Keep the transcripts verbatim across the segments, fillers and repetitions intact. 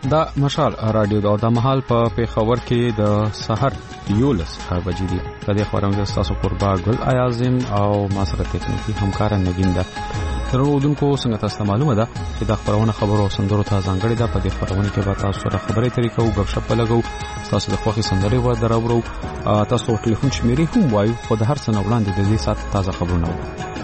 دا مشال رادیو دا د محل په پیښور کې د سحر یولس بجې دي. د دې خبرونه تاسو قربا ګل اعظم او ما سره تکنیکی همکار نګین ده. ترودونکو څنګه تاسو معلومه ده چې دا خبرونه خبرو سندرو ته ځانګړي ده. په دې خبرونه کې به تاسو سره خبرې طریقو او غږ لګو، تاسو د خوښي سندرې و دراورو، تاسو ټلیفون شمیرې هم وایو، خو د هر څه نه وړاندې د دې سات تازه خبرونه و.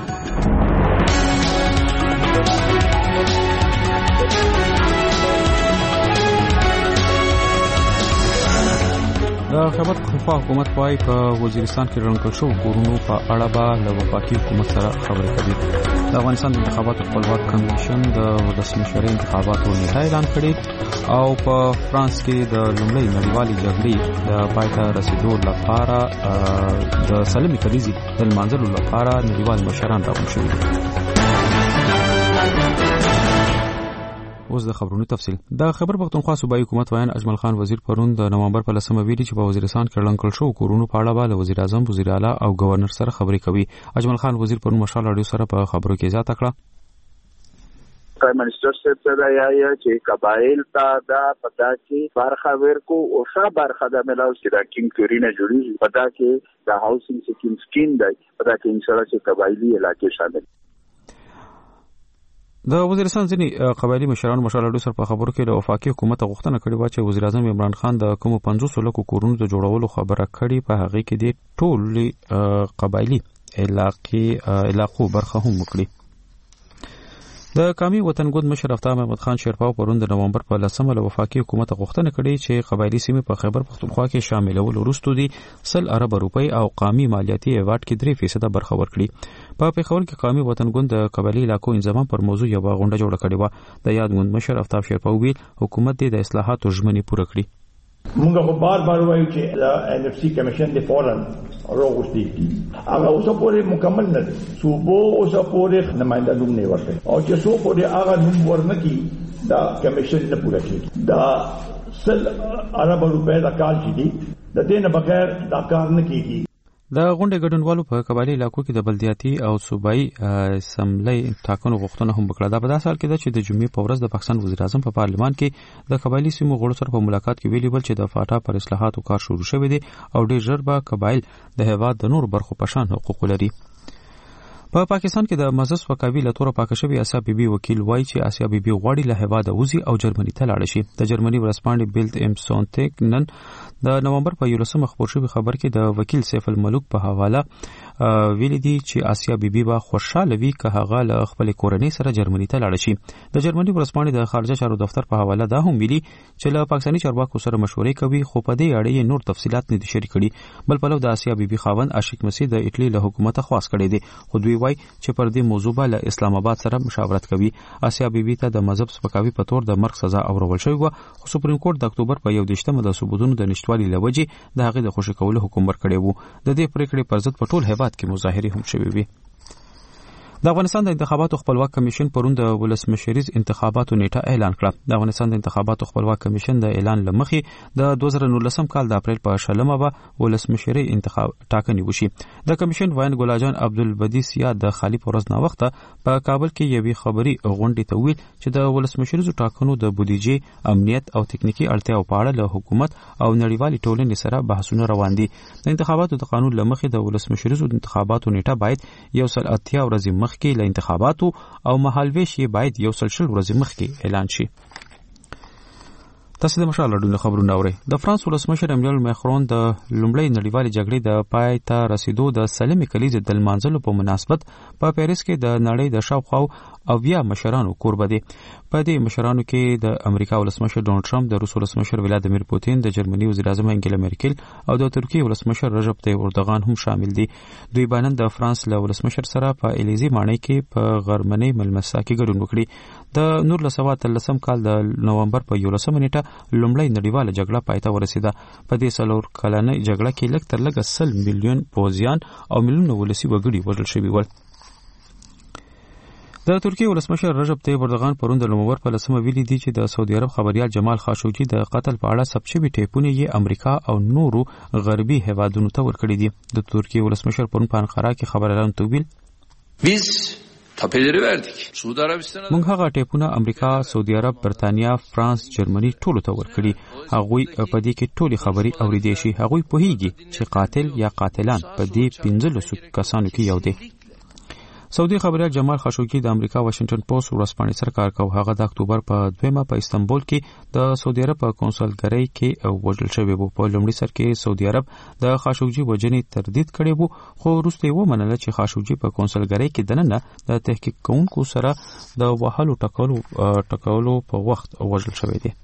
د خبر خفا حکومت وايي په وزیرستان کې رنګ شو کورونو په اړه به له وفاقي حکومت سره خبرې کوي. د افغانستان د انتخاباتو خپلواک کمیشن د ولسمشرۍ انتخاباتو نیټه اعلان کړې او په فرانس کې د لومړۍ نړیوالې جګړې د پای ته رسیدو لپاره د سلمي کلیزې د لمانځلو لپاره نړیوال مشران راغونډ شوي دي. اوس د خبرونو تفصیل. د خیبر پختونخوا صوبایي حکومت وایي اجمل خان وزیر پرون د نومبر په لسمه ویلي چې په وزیرستان کې لنکل شو کورونو په اړه به وزیر اعظم، وزیر اعلی او گورنر سره خبرې کوي. اجمل خان وزیر پرون مشال رادیو سره په خبرو کې ځات کړه. پرایم منسٹر صاحب ته یا یا چې قبایل ته دا پتا کې برخه ورکو او ښه برخه د ملاو چې دا کینګ تورینه جوړیږي، پتا کې د هاوسینګ سکیم سکیم دی، پتا کې ان شاء الله چې قبایلی علاقې شامل. د وزیرستان ځینې قبایلی مشران مشال سره په خبرو کې د وفاقي حکومت غوښتنه کړې و چې وزیر اعظم عمران خان د کوم پنځوس لکو کورونو د جوړولو خبره کړې، په هغه کې د ټول قبایلی علاقې علاقو برخه هم وکړي. د قومي وطنګود مشر افتاب محمد خان شیرپاو پرون د نومبر په لسمه له وفاقي حکومت غوښتنه کړې چې قبایلی سیمې په خیبر پختونخوا کې شاملول وروسته دي سل ارب روپۍ او قومي مالیاتي ایوارډ کې درې فیصد برخه ورکړي. په پیښور کې قومي وطنګوند د قبایلی علاقو انضمام پر موضوع یو غونډه جوړه کړې و. د یاد غوند مشر افتاب شیرپاو ویل حکومت د اصلاحاتو ژمنې پوره کړي. موږ خو بار بار وایو چې د ان اف سی کمیشن د فورن راغوستي هغه اوسه پورې مکمل نه دي، صوبو اوسه پورې نمائنده نوم نه ورته او چې څو پورې هغه نوم ورنکي دا کمیشن نه پوره کیږي. دا سل ارب روپے د کال چې دي د دې نه بغیر دا کار نه کیږي. د غونډې ګډونوالو په قبایلی علاقو کې د بلدیاتي او صوبایي اسمبلی ټاکنو غوښتنه هم وکړه. دا په داسې حال کې ده چې د جمعې په ورځ د پاکستان وزیر اعظم په پارلمان کې د قبایلی سیمو غړو سره په ملاقات کې ویلي ول چې د فاټا پر اصلاحاتو کار شروع شوی دی او ډېر ژر به قبایل د هېواد د نورو برخو په شان حقوق لري. په پا پاکستان کې د مزس وکاوی له تور پاک شوی آسیا بیبي وکیل وایي چې آسیا بیبي غواړي له هېواده وځي او جرمني ته لاړ شي. د جرمني ورځپاڼې بیلد ام سونټګ نن د نومبر په یولسمه خبر شوی خبر کې د وکیل سیف الملوک په حواله ویلي دي چې آسیا بیبي به خوشاله وي که هغه له خپل کورنۍ سره جرمني ته لاړ شي. د جرمني ورځپاڼې د خارجه چارو دفتر په حواله دا هم ویلي چې له پاکستاني چارواکو سره مشورې کوي، خو په دې اړه یې نور تفصيلات نه دي شریک کړي. بل پلو د آسیا بیبي خاوند عاشق مسیح د ایټلی له حکومت خواست کړي دي، خو دوی وایي چې پر دې موضوع به له اسلام آباد سره مشاورت کوي. آسیا بیبي ته د مذهب سپکاوي په تور د مرګ سزا اورول شوې و، خو سپریم کورټ د اکتوبر په یو دیشتمه د ثبوتونو د نشټوالي لوجې د هغې د خوشي کولو حکم ورکړی وو. د دې پریکړې پر ضد په ټول هېواد کې مظاهرې هم شوې وي. د افغانستان د انتخاباتو خپلواک کمیشن پرون د ولسمشریز انتخاباتو نیټه اعلان کړه. د افغانستان د انتخاباتو خپلواک کمیشن د اعلان لمخې د دوه زره نولسم کال د اپریل په شلمه به ولسمشری انتخاب ټاکنې وشي. د کمیشن وایي ګلاجان عبدالبدی سیا د خالی پورز نه وخته په کابل کې یوې خبري غونډې ته ویل چې د ولسمشریزو ټاکنو د بودیجې، امنیت او تکنیکی اړتیاو په اړه له حکومت او نړیوالې ټولنې سره بحثونه روان دي. د انتخاباتو د قانون لمخې د ولسمشریزو انتخاباتو نیټه باید یو سل اتیا ورځې مخکې له انتخاباتو او مهالویش یې باید یو سل شل ورځې مخکې اعلان شي. تاسو د مشال راډیو خبرونه اورئ. د فرانس ولسمشر ایمانوئل ماکرون د لومړۍ نړیوالې جګړې د پای ته رسیدو د سلمي کلیزې د لمانځلو په مناسبت په پیریس کې د نړۍ د شاوخوا اویا مشرانو کوربه دي. په دې مشرانو کې د امریکا ولسمشر ډونالد ټرمپ، د روس ولسمشر ولادیمیر پوتین، د جرمني وزیر اعظم انګیلا مرکل او د ترکیې ولسمشر رجب طیب اردوغان هم شامل دي. دوی باندې د فرانس له ولسمشر سره په الیزی ماڼۍ کې په غرمنۍ ملمسا کې ګډون وکړي. د نور لسوا تلسم کال د نومبر په یولسمه نیټه لومړی نړیواله جګړه پای ته ورسیده. په دې څلور کلنۍ جګړه کې لږ تر لږه سل میلیون پوځیان او میلیونه ولسي وګړي وژل شوي ول. د ترکیې ولسمشر رجب طیب اردوغان پرون د نومبر په لسمه ویلي دي چې د سعودي عرب خبريال جمال خاشقجي د قتل په اړه ثبت شوي ټیپونه یې امریکا او نورو غربي هیوادونو ته ورکړي دي. د ترکیې ولسمشر پرون په انقره کې خبريالانو ته ویل Biz Tapeleri verdik. Suudi Arabistan'a موږ هغه ټیپونه امریکا، سعودي عرب، برتانیا، فرانس، جرمني ټولو ته ورکړي. هغوی په دې کې ټولي خبري اورېدې شي. هغوی پوهیږي چې قاتل یا قاتلان په دې پنځلسو کسانو کې یو دی. سعودي خبريال جمال خاشقجي د امریکا واشنگټن پوسټ ورځپاڼې سره کار کوي. هغه د اکتوبر په دویمه په استنبول کې د سعودي عرب په کنسولګرۍ کې وژل شوی وو. په لومړي سر کې سعودي عرب د خاشقجي وژنې تردید کړی وو، خو وروسته یې ومنله چې خاشقجي په کنسولګرۍ کې دننه د تحقیق کوونکو سره د وهلو ټکولو ټکولو په وخت وژل شوی دی.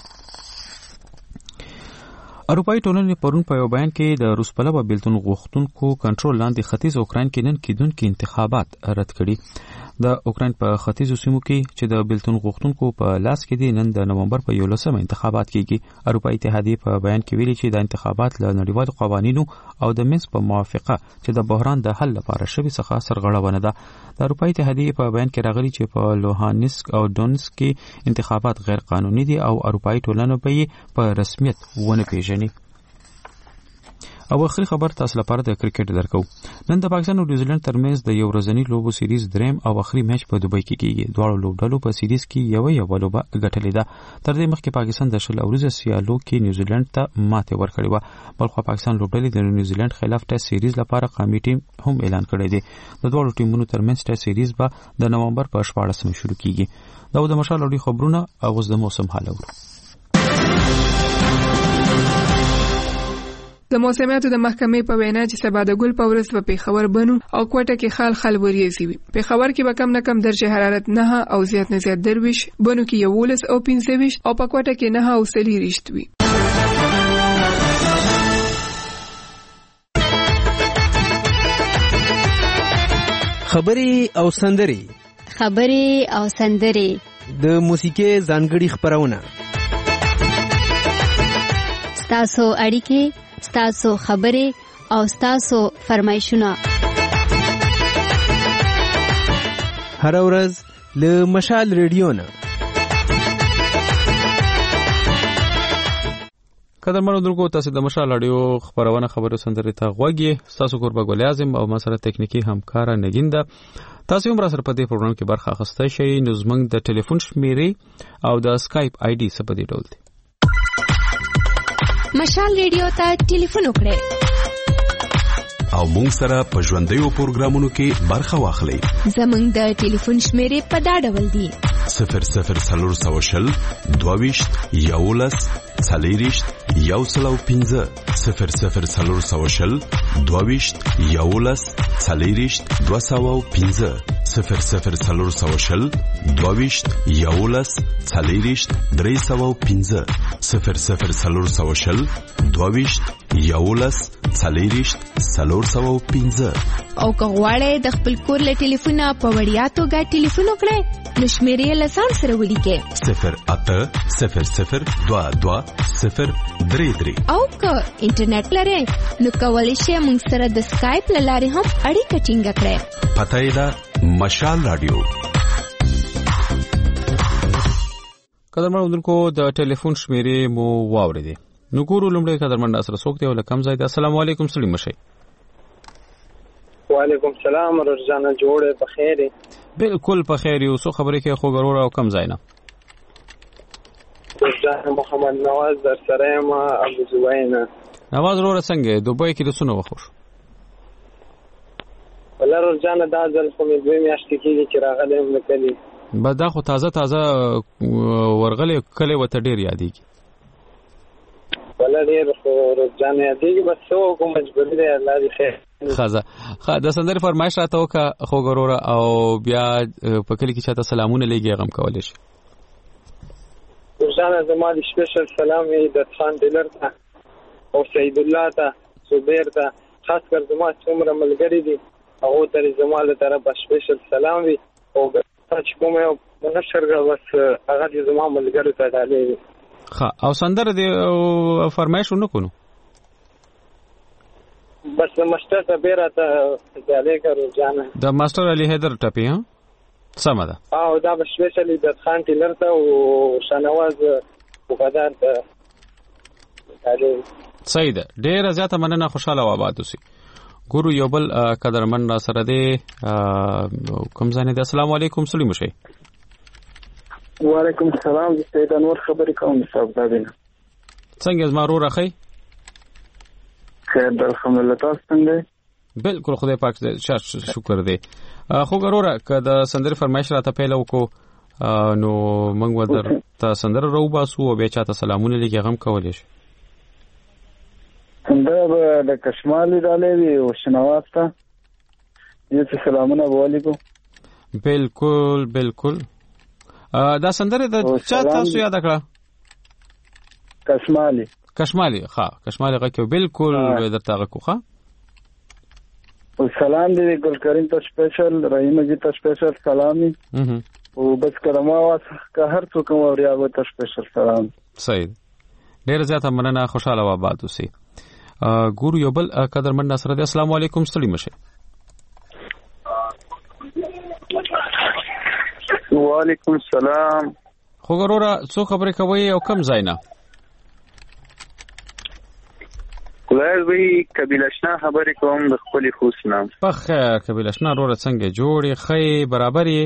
اروپایي ټولنې پرون په یو بیان کې د روس پلوه بیلتون غوښتونکو کنټرول لاندې ختیځ اوکراین کې نن کېدونکي انتخابات رد کړي. د اوکراین په ختیځو سیمو کې چې د بیلتون غوښتونکو په لاس کې دي، نن د نومبر په یولسمه انتخابات کېږي. اروپایي اتحادیې په بیان کې ویلي چې د انتخابات له نړیوالو قوانینو او د منځ په موافقه چې د بحران د حل لپاره شوي څخه سرغړونه ده. د اروپایي اتحادیې په بیان کې راغلي چې په لوهانسک او دونسک کې انتخابات غیر قانوني دي او اروپایي ټولنه به یې په رسمیت ونه پیژني. او اخري خبر تاسو لپاره د کرکټ درکو. نن د پاکستان او نیوزیلند ترمنځ د یو ورځنی لوبو سیریز دریم او اخري میچ په دوبۍ کې کیږي. دواړو لوبډلو په سیریز کې یو یو لوبه ګټلې ده. تر دې مخکې پاکستان د شل اوريزه سیالو کې نیوزیلند ته ماته ورکړې و. بلخو پاکستان لوبډلې د نیوزیلند خلاف ټیسټ سیریز لپاره قومي ټیم هم اعلان کړی دی. د دواړو ټیمونو ترمنځ ټیسټ سیریز به د نومبر په شپاړسمه شروع کیږي. دا د مشال اړوند خبرونه او د موسم حال اورو. د موسمیاتو د محکمې په وینا چې سبا د ګل په ورځ په پیښور بنو او کوټه کې خال خال وریځي وي. پیښور کې به کم نه کم درجه حرارت نه او زیات نه زیات درویش، بنو کې یولس او پنځه ویشت او په کوټه کې نه او څلوېښت وي. خبري او سندري خبري او سندري د موسیقي ځانګړي خبرونه ستاسو اړیکې، ستاسو خبرې او ستاسو فرمایشونه هر ورځ له مشال ریډیو نه. قدرمنو درکو تاسو د مشال اړیو خبرونه خبرو سندري ته غوږی. تاسو قربا ګل اعظم او مسره تکنیکی همکار نگینده. تاسو هم را سره په دې پروګرام کې برخه اخیسته شئ. نو زموږ د ټلیفون شمیرې او د اسکایپ آی ډي څه په دې ډول دی. مشال ریډیو ته ټلیفون وکړئ او مونږ سره په ژوندیو پروګرامونو کې برخه واخلئ. زموږ د ټلیفون شمیرې په دا ډول دي: صفر صفر څلور سوه شل دوه ویشت یولس څلېرویشت یو سل او پنځه صفر صفر څلور سوه شل دوه ویشت یولس څلېرویشت دوه سوه او پنځه صفر صفر څلور سوه شل دوه ویشت یولس څلېرویشت درې سوه او پنځه صفر صفر څلور سوه شل دوه ویشت یولس څلېرویشت څلور سوه او پنځه. او که غواړئ د خپل کور له ټلیفونه په وړیا توګه ټلیفون وکړئ نو شمیرې له ځان سره ولیکئ: صفر اته صفر صفر دوه دوه صفر درې درې. او که انټرنیټ لرئ نو کولی شئ موږ سره د سکایپ له لارې هم اړیکه ټینګه کړئ. پته یې ده مشال رادیو. قدرمنو درکو د ټلیفون شمیرې مو واوریدې. نو ګورو لومړی قدرمن سره څوک دی او لکم ځای دی. السلام علیکم سړي مشي. وعلیکم السلام ورجانه جوړه په خیر. بالکل په خیر یو. څو خبرې کې خو ګرور او کم ځای نه. ورجانه محمد نواز در سره ما ابو زوینا. نواز وروره څنګه دوبۍ کې د سونو وخوش؟ ولر ورجانه دا ځل خو مې دوی میاشتې کېږي چې راغلم وکړي. به دا خو تازه تازه ورغلې کله وته ډیر یادېږي. ولا ډیر خو ورجانه یادېږي بس څو کوم مجبورې ده الله دې خیر. خزه خا د سندري فرمایش راته وکا خو ګوروره او بیا په کلی کې چاته سلامونه لګي غم کولې شي. ورجانه زما دي سپیشل سلام یې د خان ډیلر ته او سید الله ته زبیر ته خاص کر زما څومره ملګری دي هغه ته زما له طرفه سپیشل سلام وي او چې کوم یو منشرګه بس هغه دې زما ملګری ته ډالې. ها او سندره دې فرمایش ونکونو بس مستر ته بیره ته ځاله کړو جانه د ماستر علي حیدر ټپی ها سم ده. او دا سپیشلی د خان ټیلر ته او شنواز وقدار ته ځاله. صحیح ده. ډیر زیاته مننه. خوشاله و آباد اوسئ. ګورو یو بل قدرمن را سره دی کوم ځای دی. السلام علیکم سلیم شي. وعلیکم السلام. زه سید انور خبرې کوم صاحب دابینه. څنګه زما ورور اخی؟ خیر الحمدلله. تاسو څنګه؟ بالکل خدای پاک دې شکر دی. خو ګوره که د سندرې فرمایش راته پیل وکړو نو موږ ودر ته سندره راوباسو او بیا چاته سلامونه لګي غم کولی شي. سندره به د کشمالي ډالۍ وي او شنواز ته یو څه سلامونه به ولیکو. بالکل بالکل. دا سندره د چا تاسو یاد کړه؟ کشمالي. کشمالي ښه کشمالي غکه بالکل درته غکو ښه. سلام دی ګل کریم ته سپیشل، رحیم جی ته سپیشل سلامي او بس کرما واس که هر څوک اوریا و ته سپیشل سلام. سید ډیر زیاته مننه، خوشاله و آباد اوسئ. ګورو یو بل قدرمن نصر دی. السلام علیکم ستړي مشه. وعلیکم السلام. خو ګوره څو خبرې کوي او کم ځای نه؟ خدای وی قبیلشنا خبرې کوم د خپل خوښ نام. په خیر قبیلشنا وروره څنګه جوړې خې برابر یې؟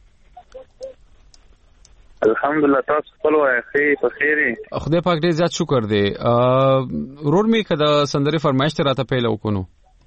الحمدلله. تاسو خپل وای خې په خیر؟ خدای پاک ډیر زیات شکر دی. ورور می کده سندرې فرمایش ته راته پیل وکونو.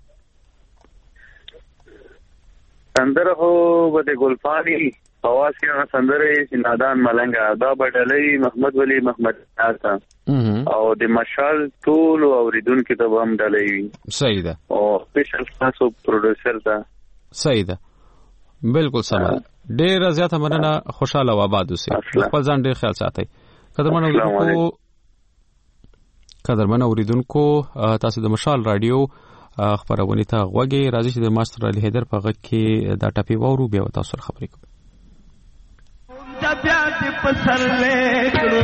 سندره هو بده ګلفانی اواز کې سندره نادان ملنګا دا بدلې محمد ولی محمد آتا او د مشال ټول اوریدونکو ته هم ډلې وي. صحیح ده. او سپیشل تاسو پروډوسر ده. صحیح ده. بالکل سم. ډیر زیاته مننه، خوشاله و آباد اوسئ. خپل ځان ډیر خیال ساتئ. قدرمن اوریدونکو قدرمن اوریدونکو تاسو د مشال رادیو خبرونه ته غوږی راځي چې د ماستر علي حیدر په غږ کې دا ټاپي وورو بیا تاسو سره خبرې کوم. د بیا د پسر لیکړو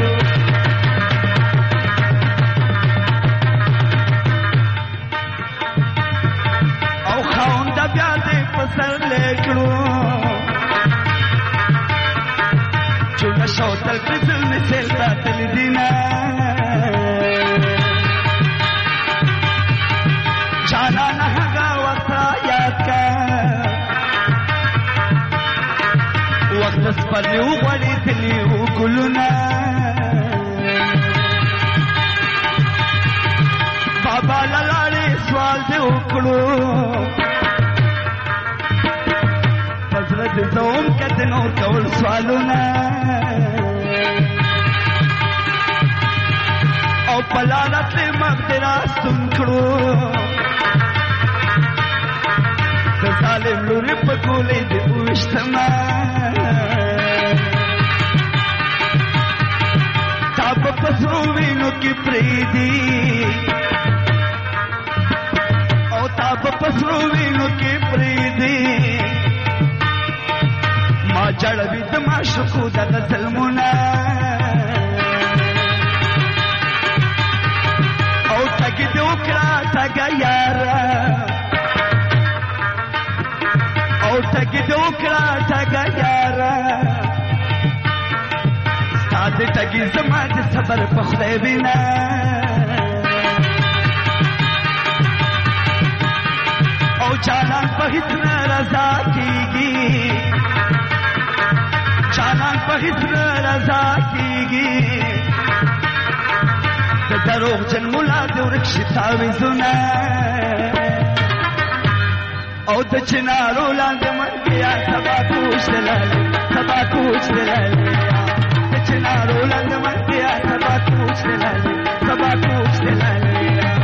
او خاون د بیا د پسر لیکړو چې نشو تل پسل مثل تا تل دینا چانا نه هغه وخت یاد کا وخت سپلیو غړي تلیو ګلونه بابا لاله سوال دې وکړو حضرت زوم کته نو کول سوالونه او پلالت مغدرات کړو ظالم لوري په کولې دې وښتما تا په پسرو وینو کې پریدي او تا په پسرو وینو کې پریدي ما جړوي د ما شکو د ظلمونه او تګ دې وکړه تګ یارا تګ دوکړه تګ یارا ستاسو تګ زما د صبر په خدای بنا او چالان په هیڅ رضا کیږي چالان په هیڅ رضا کیږي د دروغ جن مولا د ورکشي تعویذونه او د چنارو لاندې منګیا سبا کوش دلالي سبا کوش دلالي د چنارو لاندې منګیا سبا کوش دلالي سبا کوش دلالي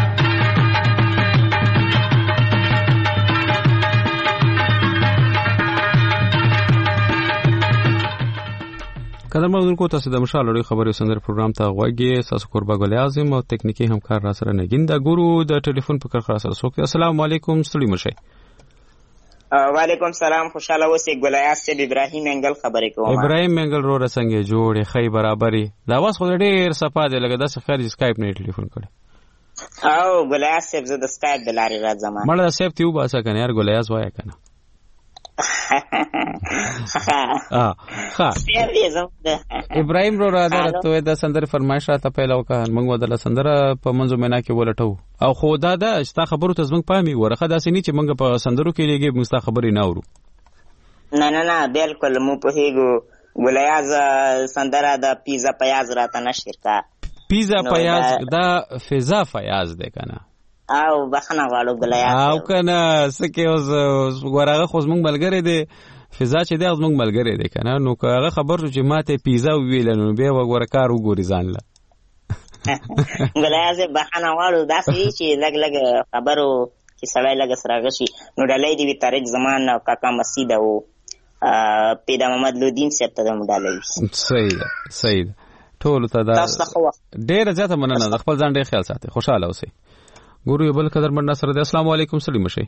قدرمن کو تاسو د مشال لري خبري سندر پروګرام ته غوږی تاسو قربا ګل اعظم او تکنیکی همکار را سره نګین دا ګورو د ټلیفون په کار سره سوک. السلام علیکم ستړي مشه. وعلیکم سلام. خوشاله اوسئ. ګلایاس سے ابراهیم انګل خبرې کوم. ابراهیم انګل رو رسنګ جوړې خې برابرۍ دا واس خو ډېر صفه دی لکه داسې خیر اسکایپ نه ټلیفون کړي. او ګلایاس سے زه د اسکایپ د لارې راځم. مړه سیف تی وباسه کنه یار ګلایاس وای کنه. اه ها ابراهيم رو را درته د سندره فرمایش را ته پیل وکړ موږ ودل سندره په منځو مینا کې ولټو او خو دا د ستا خبرو ته زموږ پامي ورخه داسې نه چې موږ په سندرو کې لګي موږ ستا خبرې نه اورو. نه نه نه بالکل مو په هیګو ګلیاز سندره د پیزا پیاز را ته نشر کا پیزا پیاز دا فضا فیاض دی کنه او بخنه غواړو ګلیاز او کنه سکه اوس ورغه خو زموږ ملګری دی فضا چې دی زموږ ملګری دی کنه نو هغه خبر چې ماته پیزا ویل نو به وګوره کار وګوري ځان له ګلیاز بخنه غواړو داسې چې لګ لګ خبرو چې سړی لګ سره غشي نو ډلې دی طارق زمان او کاکا مسعود او پیدا محمد لودین صاحب ته هم ډالې صحیح صحیح ټول ته دا ډېر زیاته مننه د خپل ځان ډېر خیال ساتي خوشاله اوسئ. ګورو یو بل قدر من نصر دی. السلام علیکم سلیم شي.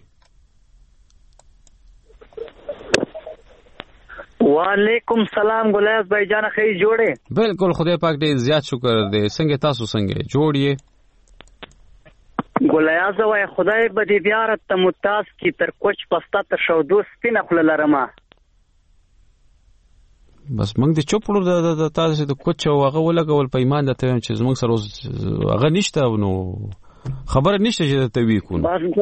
وعلیکم سلام ګلیاز بھائی جان خیر جوړه بالکل خدای پاک دې زیات شکر دې څنګه تاسو څنګه جوړیه ګلیاز وای خدای به دې بیا رته متاس کی تر کوچ پستا ته شو دوست پینه خپل لرمه بس موږ د چوپړو د تاسو د کوچ او هغه ولګول په ایمان د ته چې موږ سره هغه نشته نو خبره نشته چې ته وی کو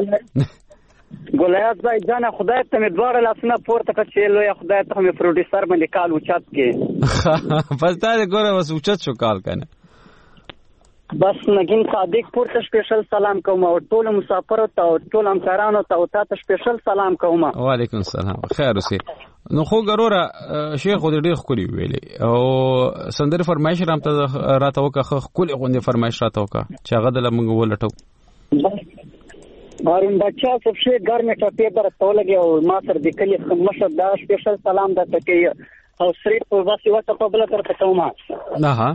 ګلیاز بھائی جان خدای ته مې دوړ لاسونه پورته کړ لوی خدای ته مې پروډوسر باندې کال اوچت کې بس دا ګوره وس اوچت شو کال کنه بس نگین صادق پورته سپیشل سلام کوم او ټول مسافر ته او ټول همکارانو ته او تاسو سپیشل سلام کوم. وعلیکم السلام خیر اوسئ. نو خو ګروره شیخ خو دې خولي ویلې او سندره فرمایش رامته راته وکړه خولي غونډه فرمایش راته وکړه چې هغه د لمغه ولټو بارون بچا څه شي ګرمه ټپې درته ولګي او ما سره د کلی مشر دا سپیشل سلام درته کوي او سری په واسي واسه په بل تر کوم نه ها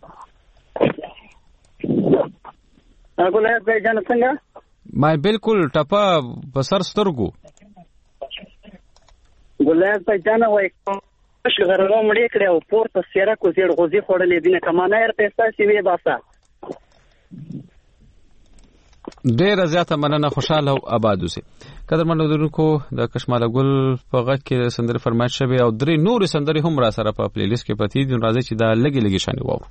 ګلیاز بھائی جان څنګه ما بالکل ټپه بسر سترګو ګلیاز بھائی جان وای شغرو مړې کړې او پورته سیره کو زیر غوزي خورلې دینه کمانه ير پیسې سی وی باسا ډېر زیاته مننه خوشاله او آباد اوسئ. قدرمنو درونکو د کشماله ګل په غږ کې سندره فرمایش شوی او درې نور سندري هم را سره په پلی لیست کې پتی دي راځي چې دا لګي لګي شانې وو.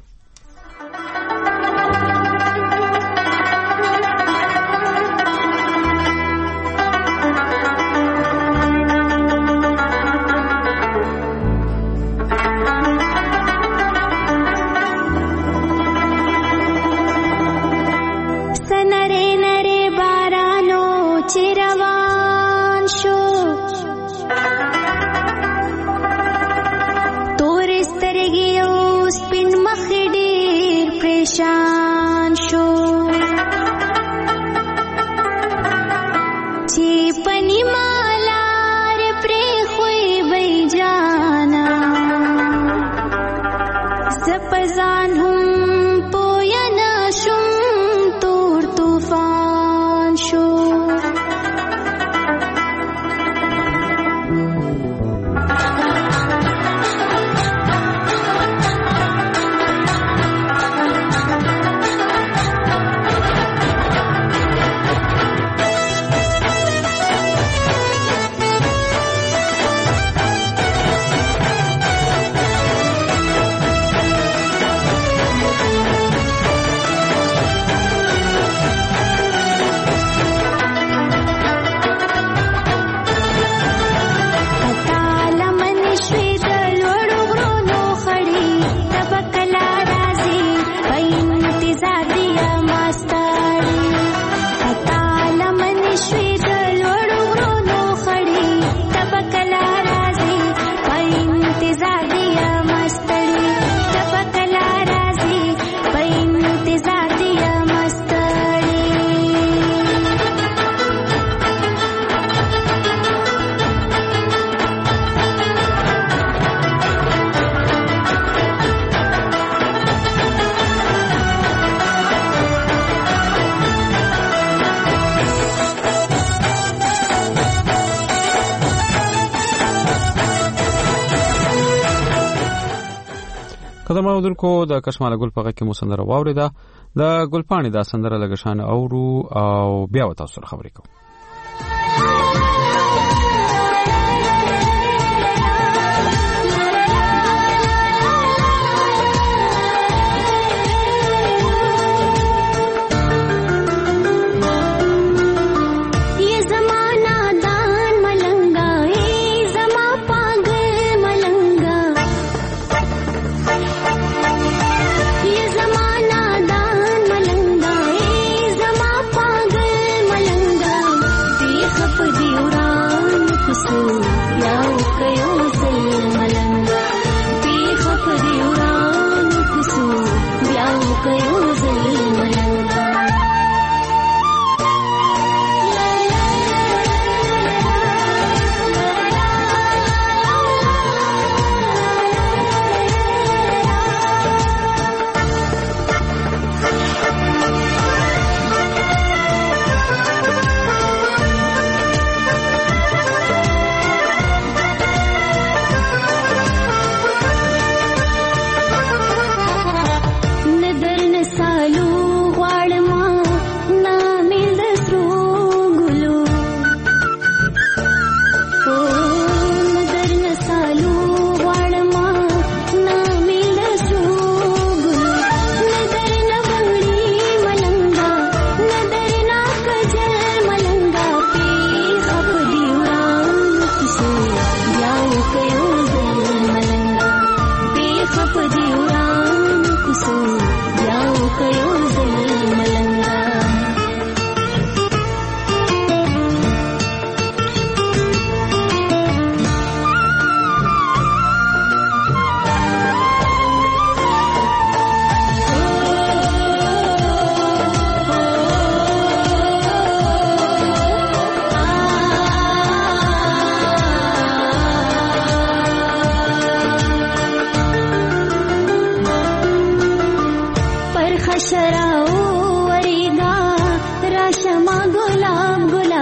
قدم اودونکو د کشماله ګل په غږ کې مو سندره واوریده د ګلپاڼې دا سندره لګښان اورو او بیا تاسو سره خبرې کوو.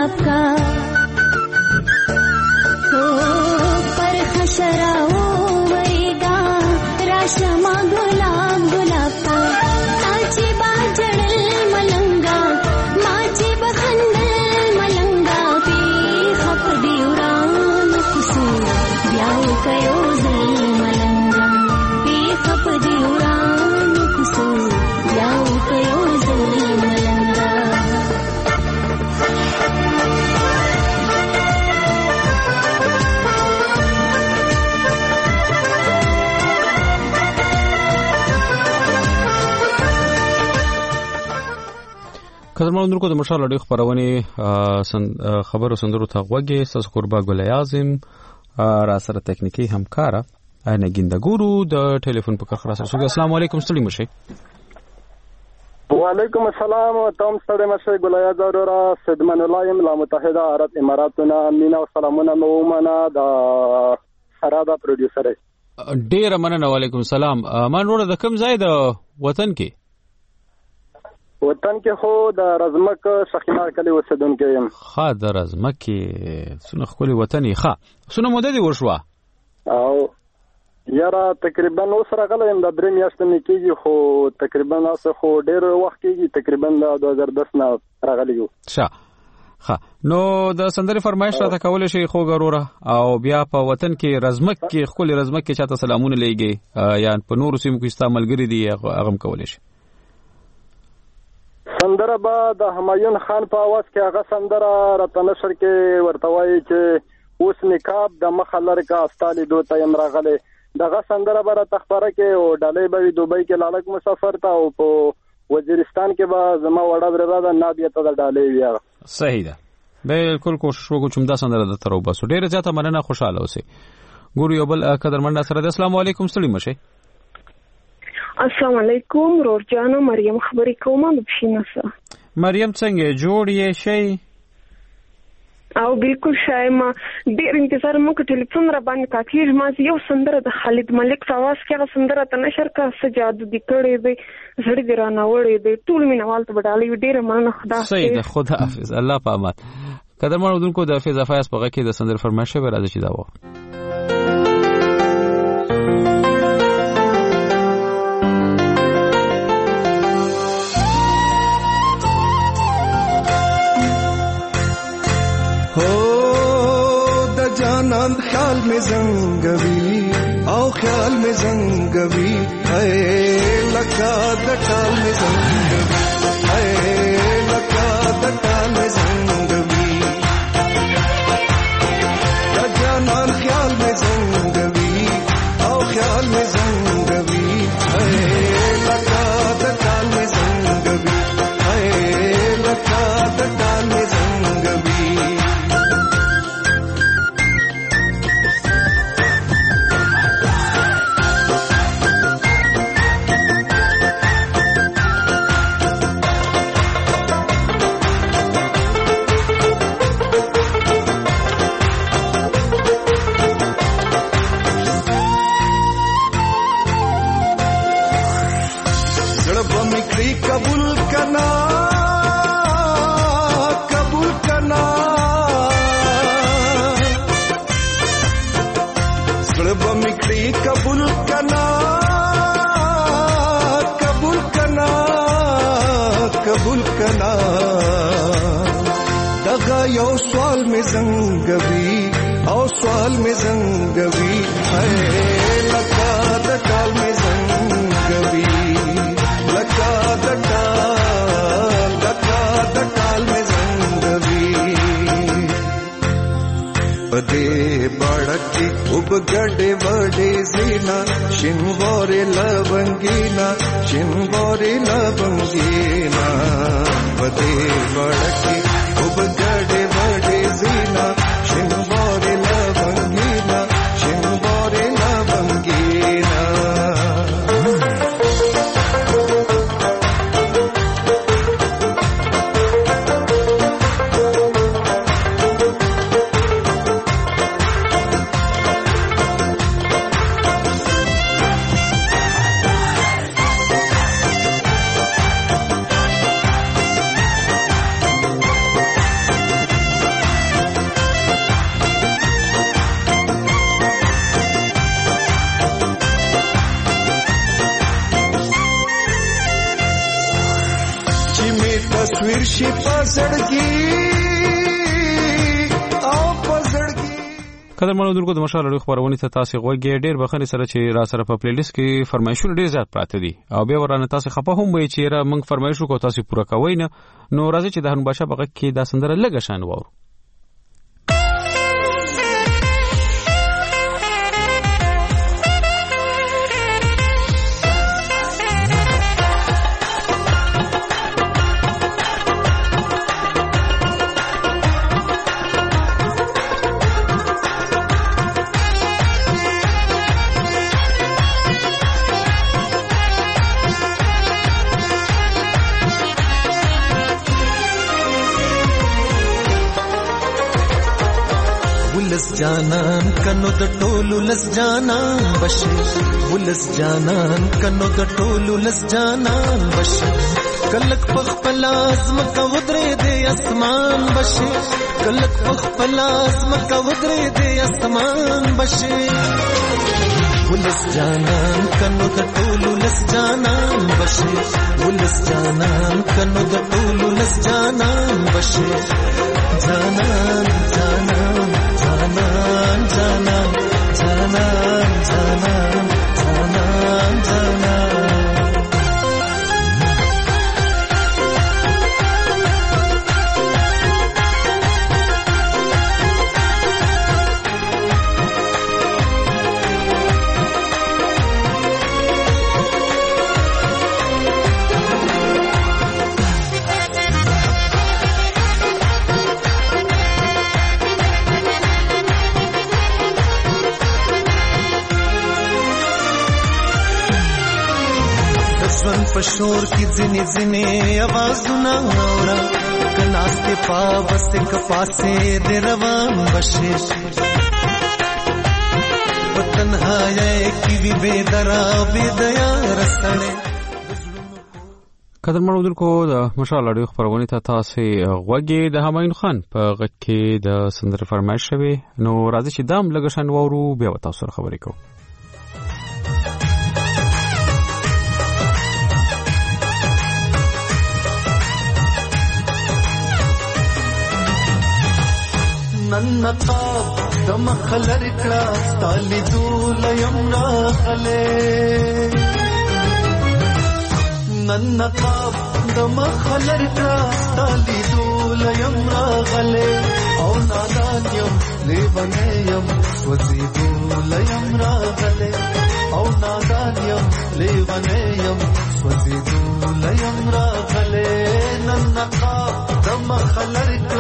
गुलाब का हो पर खशराओ वैगा राशमा गुलाब गुलाब का ताजी बाजड़ल मलंगा माजी बखंदल मलंगा पे खप दिउरान खुसू ब्याव कयो जल मलंगा पे खप दिउरान खुसू ब्याव कयो जल मलंगा قدرمنو درکو د مشال اړیخ خبرونه خبرو سندرو ته غوږی ساس قربا ګل اعظم را سره تکنیکی همکارا انا ګندګورو د ټلیفون په خبره سره السلام علیکم ستړي مشه وعلیکم السلام تم ستړي مشه ګل اعظم اورا صدمن الله لا متحده عرب اماراتنا مینا او سلامونه مومنه د سرادا پروډوسر ډیر مننه وعلیکم السلام مان وروړه د کوم ځای د وطن کې وطن کې خو د رزمک شخینار کلی اوسیدونکو یم. ښه د رزمک کې څونه ښکلي وطن یې. ښه څونه موده دې وشوه؟ او یاره تقریبا اوس راغلی یم د درې میاشتې مې کېږي خو تقریبا هسې خو ډېر وخت کېږي تقریبا د دوه هزار دس نه راغلی یو. ښه ښه نو د سندرې فرمایش راته کولی شئ خوږ وروره او بیا په وطن کې رزمک کې ښکلي رزمک کې چاته سلامونه لیږئ یا په نورو سیمو کې ستا ملګري دي هغه هم کولی شي. سندره به د همایون خان په आवाज کې هغه سندره راته نشر کې ورته وایي چې اوس نقاب د مخه لر کا استالي دوته یم راغلی دغه سندره به راته خبره کې او ډالۍ به وي دوبۍ کې لاړک مسافر ته او په وزیرستان کې به زما وړه برده ده نادیه ته د ډالۍ وي. صحیح ده بالکل کوشش وکړو چې دا سندره د تر وباسو. ډېره زیاته مننه خوشاله اوسئ. ګورو یو بل قدرمن سره د السلام علیکم ستړي مشه. السلام علیکم رور جانو مریم خبرې کومه د بشینه سره. مریم څنګه جوړ یې شي؟ او بالکل شایم ډیر انتظار مو کو ټلیفون را باندې کاکیر ما یو سندره د خالد ملک فواز کې هغه سندره ته نشر کا سجاد د کړې دی زړی دی رانه وړې دی ټول مینوال ته بدالي ډیر مننه خدا صحیح ده خدا حافظ الله په امان. قدرمن ودونکو د حافظ افایس په غږ کې د سندره فرمایشه به راځي دا و. جانان خیال میں زنگوی او خیال میں زنگوی اے لکا دٹال میں زنگوی اے لکا دٹال میں زنگوی جانان خیال میں زنگوی او خیال میں زنگوی اے لکا دٹال میں زنگوی اے لکا دٹال میں زنگوی कबूल करना कबूल करना सड़ब मिकड़ी कबूल करना कबूल करना कबूल करना दगा यो सवाल में जंगवी और सवाल में जंगवी है लका दकाल में जंगवी लका दकाल लका दकाल में जंगवी पदे बड़की उब गड़े बड़े जीना शिंगोरे लवंगीना शिंगोरे लवंगीना पदे बड़की उब गड़े बड़े जीना शिंगोरे लवंगीना शिंगोरे लवंगीना شي پسړکی او پسړکی. قدر منو درکو د مشال لوي خبرونه ته تاسو غوږی ډیر بخنه سره چې را سره په پلی لیست کې فرمایشونه ډیر زیات پراته دي او بیا ورانه تاسو خپه هم وي چې را موږ فرمایشو کو تاسو پوره کوی نه. نو راځي چې د هرن باشا بغه کې دا سندره لګه شان وورو. ولس جانان کنو د ټولو لس جانان بشه ولس جانان کنو د ټولو لس جانان بشه کلک پخپل ازم کا ودرې دې اسمان بشه کلک پخپل ازم کا ودرې دې اسمان بشه ولس جانان کنو د ټولو لس جانان بشه ولس جانان کنو د ټولو لس جانان بشه جانان جانان جانان جانان جانان جانان جانان جانان. پشور کی ځنې ځنې आवाजونه اورا کناس کې پاوس ک پاسه د روان بشه وطن هاي کی وی بے درا بے دیا رسړې. قدر منو دل کو د مشال اړیو خبرونه ته تاسو غوږی د هماین خان په غږ کې د سندره فرمایش شوی. نو راځي چې دام لګشن وورو بیا تاسو سره خبرې کوو. ನನ್ನ ಕಾಪ್ ದಮ ಖಲರ್ ಕಳ ತಾಲಿ ದೂಲ ಯಮ್ರಾ ಖಲೆ ನನ್ನ ಕಾಪ್ ದಮ ಖಲರ್ ಕಳ ತಾಲಿ ದೂಲ ಯಮ್ರಾ ಖಲೆ ಔ ನಾದಾನ್ಯಂ ಲೇವನೇಯಂ ಸ್ವಸಿದೂಲ ಯಮ್ರಾ ಖಲೆ ಔ ನಾದಾನ್ಯಂ ಲೇವನೇಯಂ ಸ್ವಸಿದೂಲ ಯಮ್ರಾ ಖಲೆ ನನ್ನ ಕಾಪ್ ದಮ ಖಲರ್ ಕಳ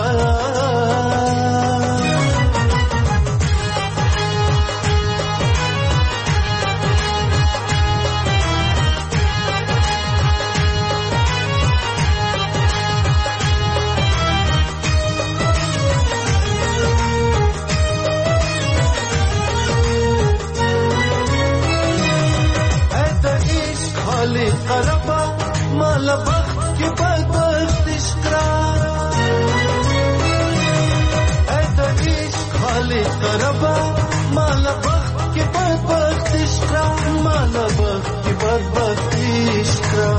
قربا مال بخت کی بدبخت اشکرا ایت عشق خالی قربا مال بخت کی بدبخت اشکرا مال بخت کی بدبخت اشکرا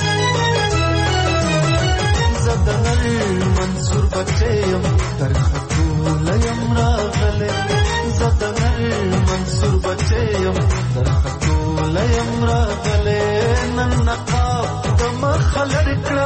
زدنر منصور بچیم در خطول یمرا غلے زدنر منصور بچیم در خطول یمرا غلے نن نقاب دم خلر کړه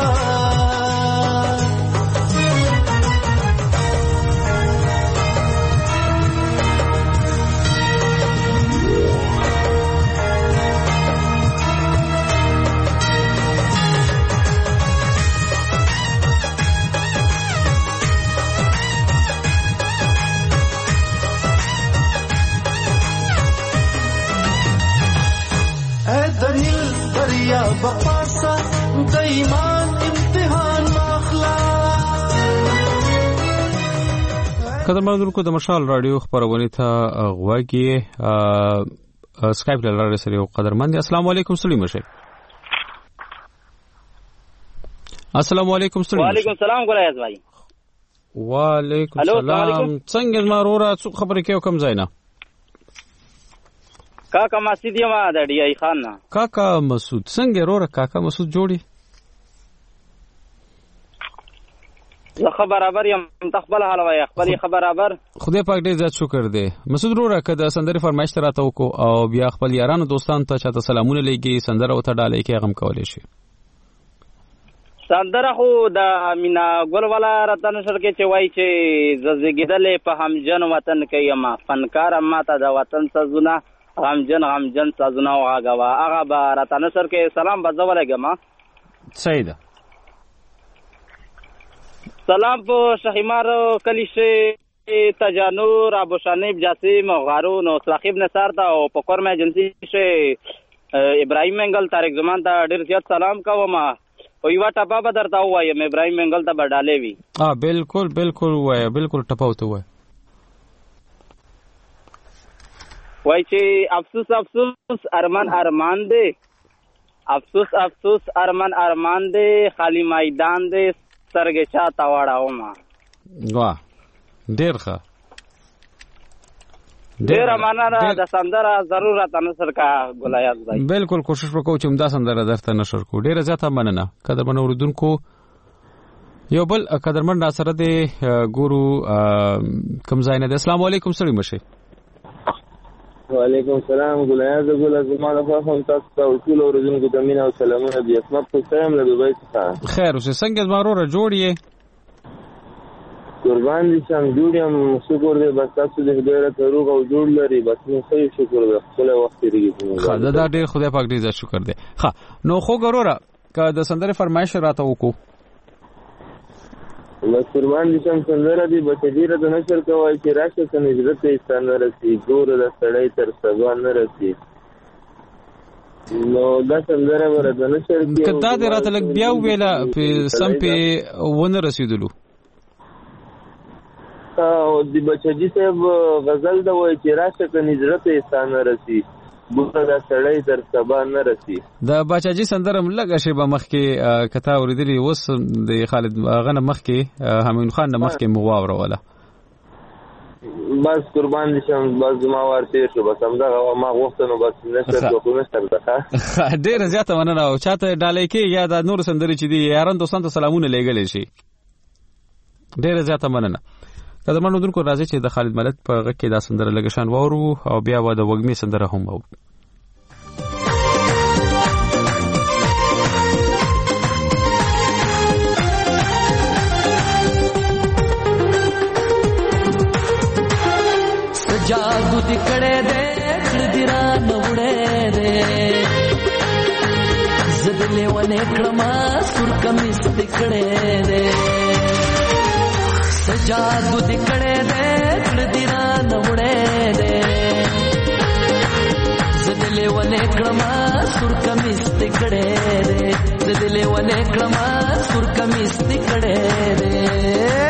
دریا بپاسا د ایمان امتحان ماخلا. قدر منو کو د مشال رادیو خبرونه ته غواګي سکایپ لاره سره قدر مند. السلام علیکم سلیم شه. السلام علیکم سلیم. وعلیکم السلام ګلایز بھائی. وعلیکم السلام. څنګه مارورا څو خبرې کوي کوم ځای نه؟ کاکا مسعود ما د ډی ای خان نه. کاکا مسعود څنګه وروره؟ کاکا مسعود جوړي زه خبر برابر یم تخبل حال وای خپل خبر برابر خدای پاک دې عزت شکر دی. مسعود وروره که د سندرې فرمایش ته راته وکړو او بیا خپل یارانو دوستانو ته چاته سلامونه لېږي سندره ورته ډالۍ کې غم کولی شي. سندره خو د مینا ګل والا راته نشر کې چې وایي چې زه زیږېدلې په همجن وطن کې یم فنکار ماته د وطن سازونه غمجن غمجن سازونه وغږوه هغه به راته نشر کې سلام به زه ولګم. صحیح ده. سلام په شهیمار کلیشه تجانور ابو شنیب جاسم غارون او صاحب نثار ته او په کورمه ایجنسی شه ابراهیم منګل طارق زمان ته ډیر زیات سلام کوم او یو ټپه به درته وایم ابراهیم منګل ته بډالې وی. ها بالکل بالکل وای بالکل ټپه وته وای. وای چې افسوس افسوس ارمان ارمان دی افسوس افسوس ارمان ارمان دی خالی میدان دی سرګه چا تا واړاو ما. واه ډیر ښه ډیر معنا د سندره ضرورت نشر کا ګلایاز بھائی. بالکل کوشش وکړو چې همدا سندره درته نشر کو. ډیره زیاته مننه قدرمن اوریدونکو. یو بل قدرمن را سره دی ګورو کوم ځای نه. السلام علیکم سړی مشه. وعلیکم السلام ګلایاز ګل زما د خپل تاسو ته ټول اوریدونکو ته مینا او سلامونه دي. اسمت په سلام له دوبۍ څخه. خیر اوسه څنګه زما وروره جوړ یې؟ قربان دي شم جوړ یم شکر دې بس تاسو دې ډېر ته روغ او جوړ لري بس نو صحیح شکر دې خپل وخت لري. خا دا ډېر خدای پاک دې عزت شکر دې. ښه نو خو ګوره که د سندرې فرمایش راته وکړو بس قربان دي شم سندره دې بچ ډېر ته نشر کوي چې راشه څنګه حضرت ایسان رسي ګور د سړی تر سبا نه رسي نو دا سندره ورته نشر کوي. کدا دې راته لګ بیا ویلا په سم په ونه رسیدلو او د بچجي صاحب غزل دا وایي چې راشه که نجرت ایسان رسي ګوره دا سړی تر سبا نه رسي. د بچجي سندره هم لږه شیبه مخکې کته اورېدلې اوس د خالد هغه نه مخکې حمید خان نه مخکې مو واوروله. بس قربان دي شم بس زما وار تېر شو بس همدغه ما غوښته نو بس نشر کو نشر ده. ډېره زیاته مننه او چاته ډالۍ کې یا د نور سندرې چې دي یاران دوستان ته سلامونه لېږلی شي. ډېره زیاته مننه. قدرمن اوریدونکو راځي چې د خالد ملک په غږ کې دا سندره لږ شان واورو او بیا به د وږمې سندره هم واورو. جادو دې کړې دې کړ دې را نوړې دې زدلې ونه کړم سر کمیس دې کړې دې جادو دې کړې دې کړ دې را نوړې دې زدلې ونه کړم سر کمیس دې کړې دې زدلې ونه کړم سر کمیس دې کړې دې.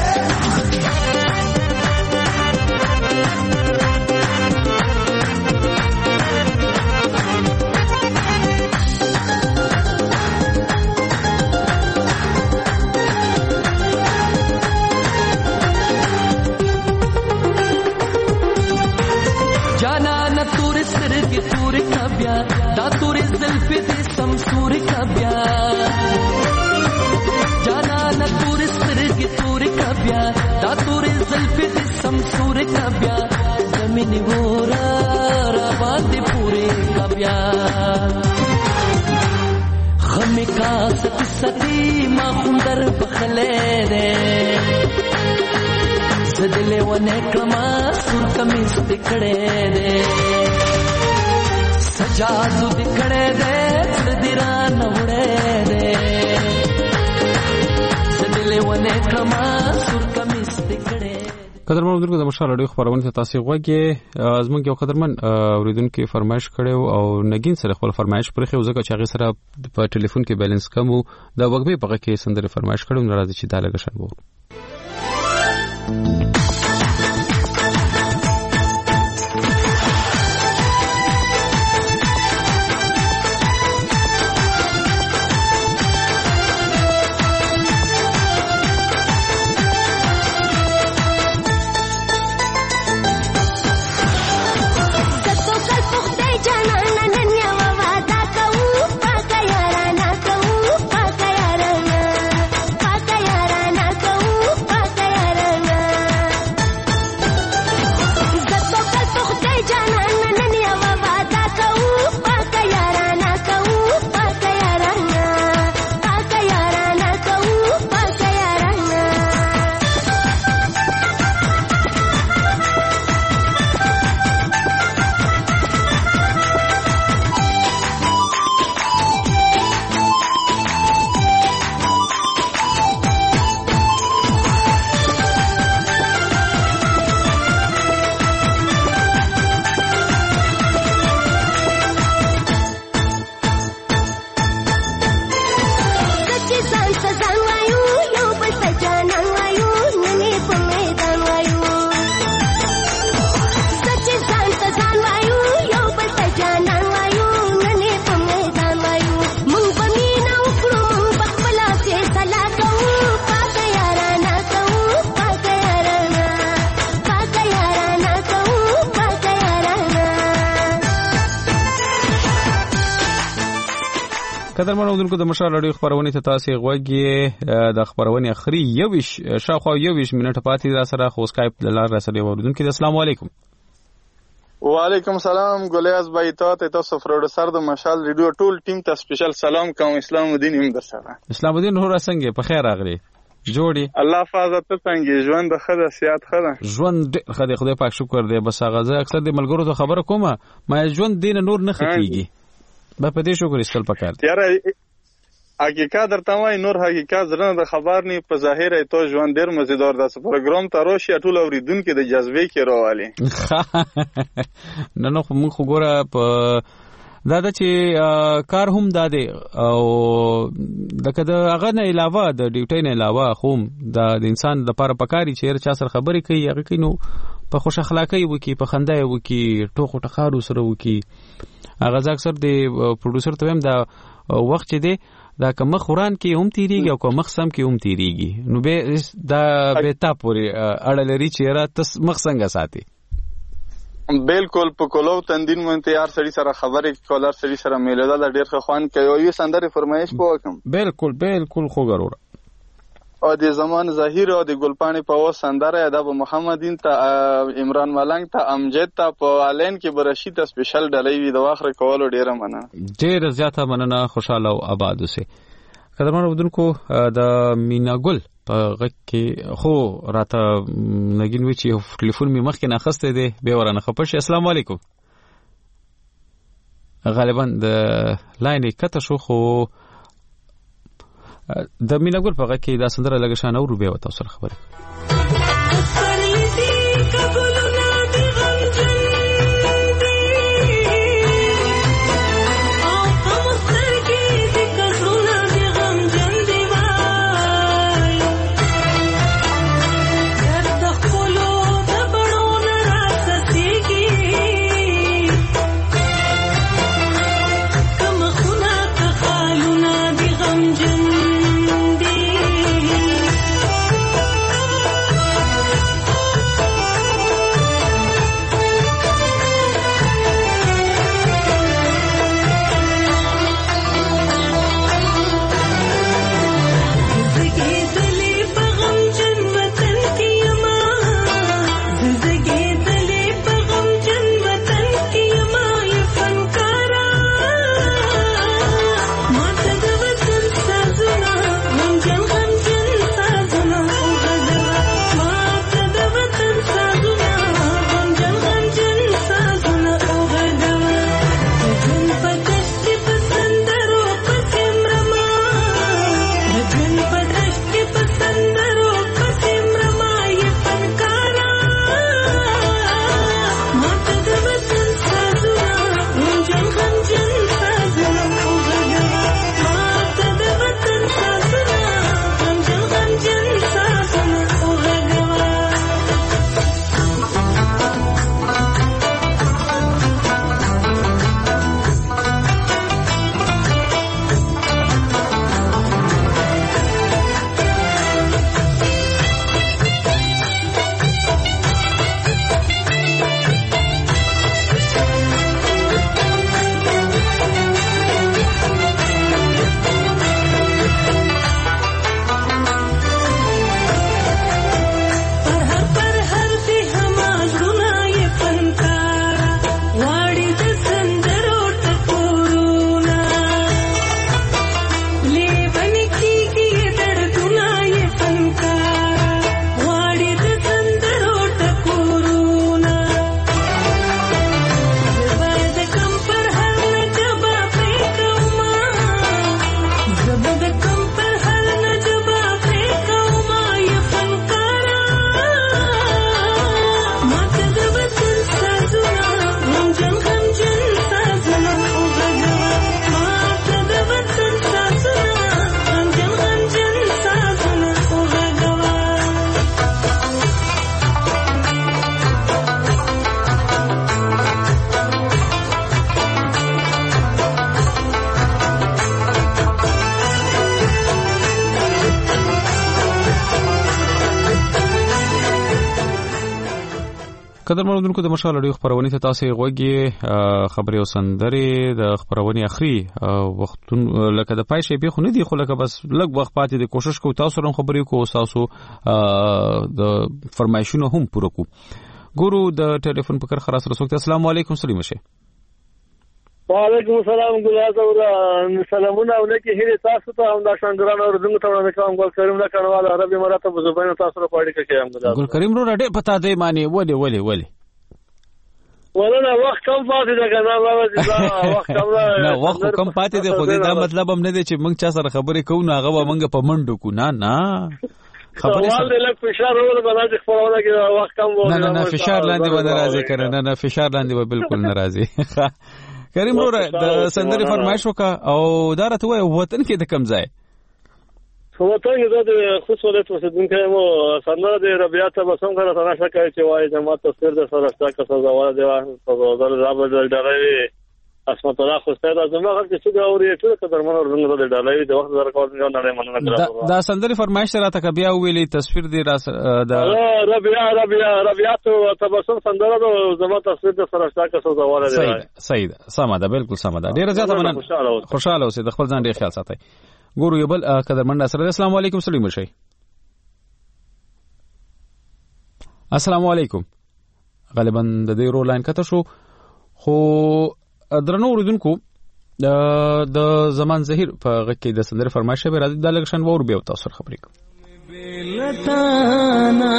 دا تورې زلفې دې سمسورې کا بیا جانا نه تورې سترګې تورې کا بیا دا تورې زلفې دې سمسورې کا بیا زمینې ګوره را باندې پورې کا بیا غمې کا ستې ستې ما خوندر پخلې دې زدلې ونه کړم سور کمیس دې کړې دې جادو دې کړې دې دې را نوړې دې زدلې ونه کړم سور کمیس دې کړې. قدرمن اوریدونکو د مشال اړیو خبرونه ته تاسو غوږی زمونږ یو قدرمن اوریدونکو فرمایش کړو او نګین سره خپل فرمایش پرې خو ځکه چې هغه سره په ټلیفون کې بیلانس کم وو د وګبې په کې سندره فرمایش کړو ناراضي چې دا لګ شان وو. Paka yarana kau قدرمن اودونکو د مشال رادیو خبرونه ته تاسو غوږی د خبرونه اخري یوش شاوخوا یوش منټه پاتې را سره خو سکایپ د لار سره ورودونکو السلام علیکم. وعلیکم سلام ګلیاز بای ته تاسو پروډوسر د مشال رادیو ټول ټیم ته سپیشل سلام کوم. اسلام الدین هم در سره. اسلام الدین هو څنګه په خیر راغلی جوړي الله حفاظت ته څنګه ژوند د خدای سیات خدای ژوند خدای خدای پاک شکر دی. بس هغه زه اکثر د ملګرو ته خبره کومه ما ژوند دین نور نه خکېږي با په دې شکر استل پکار یاره حقیقت درته وای نور حقیقت زره د خبر نه په ظاهر ای تو ژوند ډیر مزیدار د پروګرام ته روشي ټول اوریدونکو د جذبې کې راوالي نه نو موږ خو ګوره په دا د چې کار هم داده او دغه د هغه نه علاوه د ډیوټي نه علاوه هم د انسان لپاره پکاري چې چا سره خبرې کوي هغه کینو په خوش اخلاقی وکي په خندای وکي ټوکو ټخارو سره وکي. هغه اکثر د پروډوسر ته هم دا وخت چې دی دا کوم خوران کې هم تیریږي او کوم مخسم کې هم تیریږي نو به دا به تا پوری اړه لري چې را تس مخسنګ ساتي. بالکل په کولو تندین مونږ ته یار سړي سره خبرې کولر سړي سره میله دا ډیر ښه خوان کوي او یو سندره فرمایش پوکم. بالکل بالکل خو ضرور او د زمان ظاهر او د ګلپانی په و سندره ادب محمدین ته عمران ملنګ ته امجد ته په الین کې برشي ته سپیشل ډلې وی د واخره کولو ډیره مننه ډیر زیاته مننه خوشاله او آباد اوسه. قدرمن ودونکو د مینا ګل په غږ کې خو راته نګین وی چې ټلیفون می مخ کې ناخسته دی به ورانه خپش. السلام علیکم. غالبا د لاین کته شو خو د مینا ګل په غږ کې دا سندره لګ شان او روبه وتا سره خبره قدر مندونکو د مشال اړیو خبرونه ته تاسو غوږی خبري او سندري د خبرونه اخري وختون لکه د پای شي به خو نه دی خو لکه بس لږ وخت پاتې د کوشش کو تاسو رم خبري کو تاسو د فرمایشونو هم پوره کو ګورو د ټلیفون په کر خلاص رسوک السلام علیکم سلیم شه وعلیکم السلام ګلاد او سلامونه ولکه هله تاسو ته هم د شانګران او زنګ ته ونه کوم ګل کریم نه کنوال عربي مراتب زبانه تاسو را پاړی کې هم ګلاد ګل کریم رو راډه پتا دی معنی ولې ولې ولې ولنه وخت کم پاتې ده کنه بابا وخت کم نه وخت کم پاتې ده خو دا مطلب هم نه دی چې موږ چا سره خبرې کوو نه هغه موږ په منډو کو نه نه خبرې سره لکه فشار ول بلاج خبرونه کې وخت کم وو نه نه فشار لاندې و ناراضي کړه نه نه فشار لاندې و بالکل ناراضي کریم رو د سندري فرمایش وکا او دا راته وای وطن کې د کم ځای وطن کې د خصوصیت وسدونکو مو سندره د ربيعت په سم سره تناشه کوي چې وای جماعت تصویر د سره شته که څه زوال دی او د رابط د ډالۍ اسمت الله خو ستاسو زما هر څه دا اوري ټول قدر منور رنګ د ډالۍ د وخت سره کول نه نه مننه کړم دا سندري فرمایش سره ته بیا ویلې تصویر دی را د ربيع ربيع ربيعت تبسم سندره د زما تصویر د سره شته که څه زوال دی صحیح صحیح سم ده بالکل سم ده ډیر زیاته مننه خوشاله اوسئ د خپل ځان ډیر خیال ساتئ ګورو یو بل قدرمن سره السلام علیکم سلیم شي السلام علیکم غالبا د دې رو لاین کته شو خو درنو اوریدونکو د زمان زهیر په غکې د سندره فرمایش به راځي د لګشن وور به تاسو خبرې کوم لتانا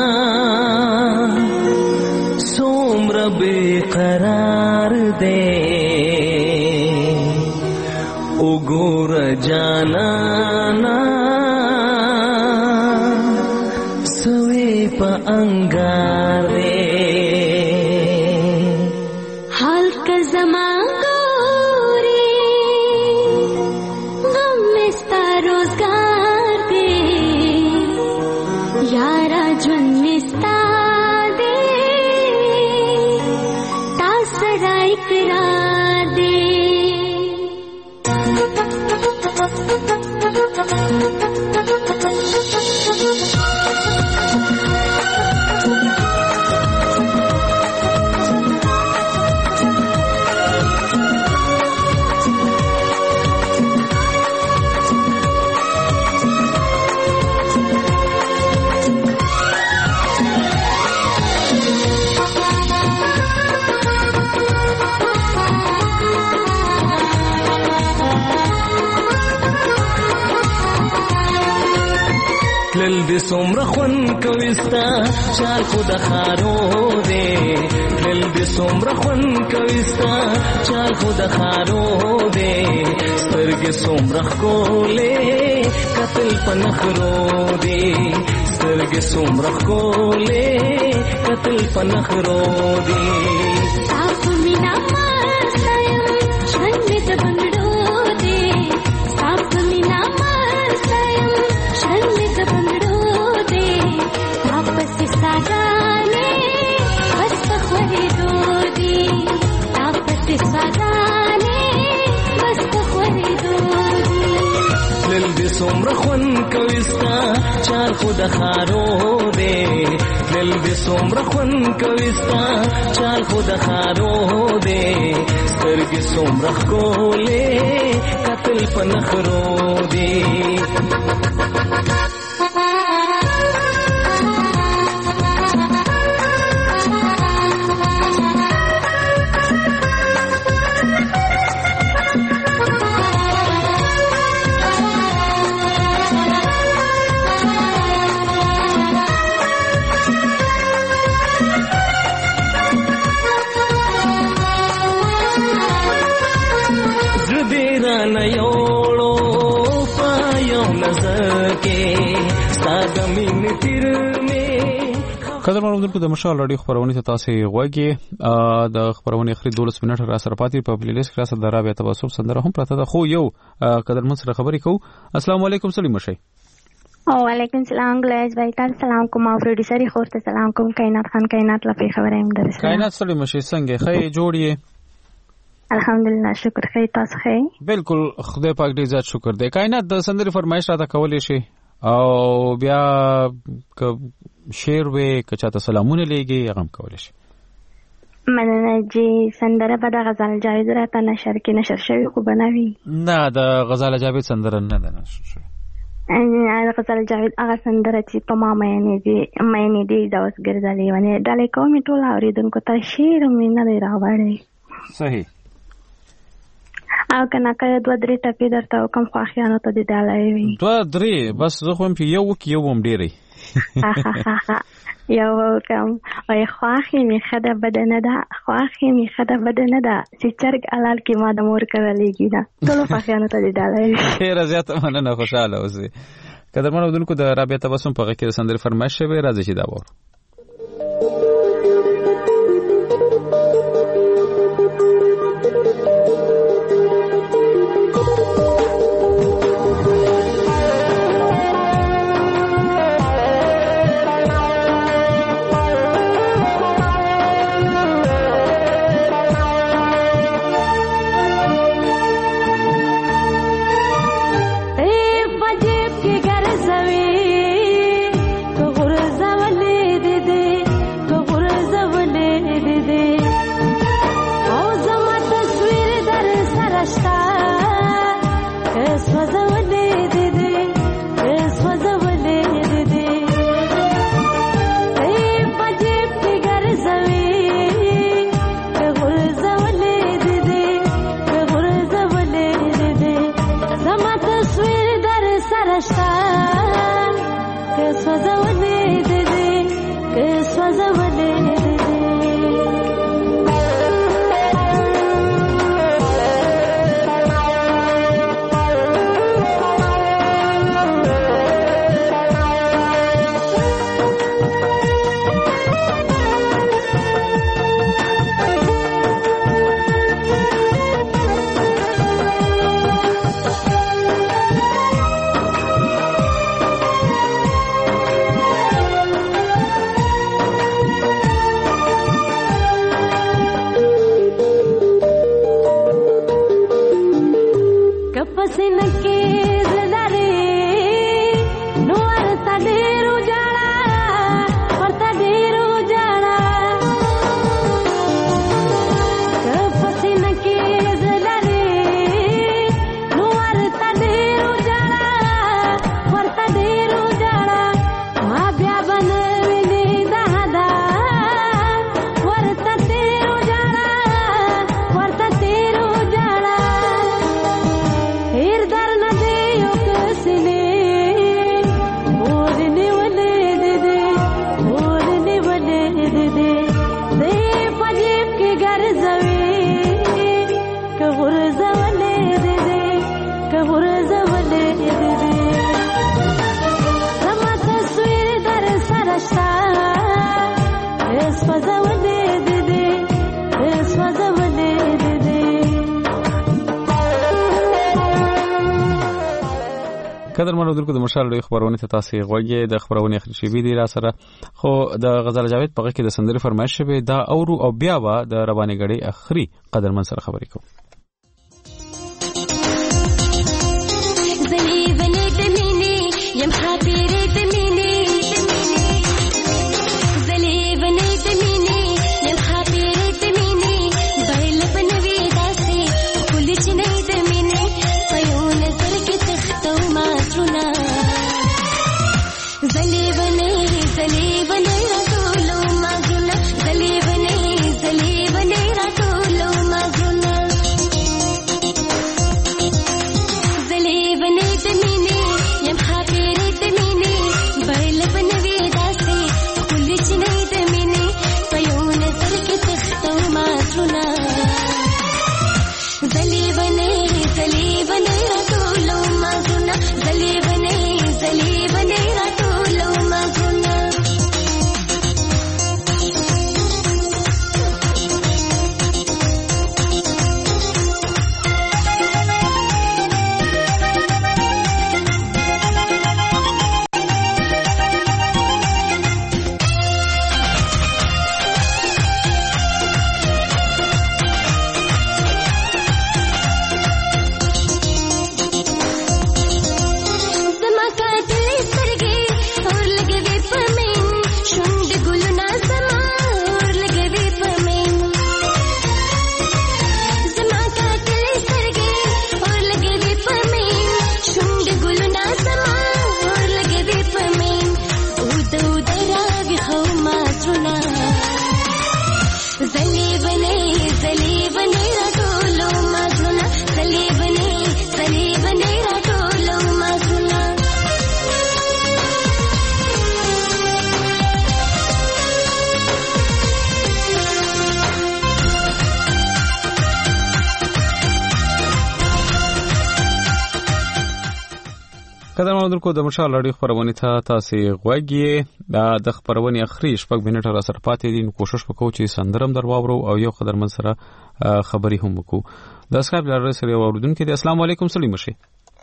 سومر بے قرار دے وګور جانانا سوې په انګار دې حال کا زمان ګوري غم مستا روزګار دې یارا ژوند مستا دې تاسو راي قرار دې تلل دې څومره خوند کوي ستا چال خو د خارو دی تلل دې څومره خوند کوي ستا چال خو د خارو دی سترګې څومره ښکلې قتل په نخرو دی سترګې څومره ښکلې قتل په نخرو دی صاف مینا مستایم ژوند مې د بنګړو دی صاف مینا مستایم ژوند مې د بنګړو دی واپس ساګانې بس خوړې دو دی واپس ساګانې بس خوړې دو دی تلل دې څومره خوند کوي ستا چار خو د خارو دی تلل دې څومره خوند کوي ستا چار خو د خارو دی سترګې څومره ښکلې قتل په نخرو دی قدر منونکو د مشال اړیو خبرونه ته تاسو غوږی د خبرونه اخري دولس منټه را سره پاتې په پلی لیست کې را سره درابه تبصر سندره هم پراته ده خو یو قدر من سره خبرې کوو السلام علیکم سلیم شي او علیکم سلام ګلایز بھائی تاسو سلام کوم او پروډوسر خورته سلام کوم کائنات خان کائنات لپاره خبره ایم درسه کائنات سلیم شي څنګه خې جوړیه الحمدلله شکر خې تاسو خې بالکل خدای پاک دې زیات شکر دې کائنات د سندره فرمایش را ته کولې شي او بیا ک شعر وې کچا ته سلامونه لګي هغه کولې شي مننه جی سندره به د غزال جاوید راته نشر کې نشر شوی خو بنوي نه د غزال جاوید سندره نه ده نشر شوی د غزال جاوید هغه سندره چې په ما مینې دي مینې دي دا اوس ګرځلې ونه ډالې کومې ټول اوریدونکو ته شعر مې نه دی راوړی صحیح او کنه که دوه درې ټکي درته وکم خواښیانو ته دې ډالۍ وي دوه درې بس زه خو هم چې یو وکړي یو هم ډېری یو وکم وایي خواښې مې ښه ده بده نه ده خواښې مې ښه ده بده نه ده چې چرګ حلال کې ما د مور کړلېږي ده ټولو خواښیانو ته دې ډالۍ وي ډېره زیاته مننه خوشحاله اوسئ قدرمنو اورېدونکو د رابعه تبسم په غږ کې د سندرې فرمایش شوی راځئ چې دا واورو قدرمنو اورېدونکو د مشال لوی خبرونه ته تاسو غوږی د خبرونه اخري شوی دی را سره خو د غزال جاوید په غږ کې د سندرې فرمایش شوی دا اورو او بیا به د رواني غړي اخري قدرمن سره خبرې کوو قدر مندونکو د مشال اړیخ خبرونه ته تاسو غوږی د خبرونه اخري شپږ منټه را سره پاتې دي. کوشش وکړو چې سندرم در واورو او یو قدر من سره خبري هم وکړو. د اسکایپ لاره سره اوردونکو دي. السلام علیکم سلیم شي.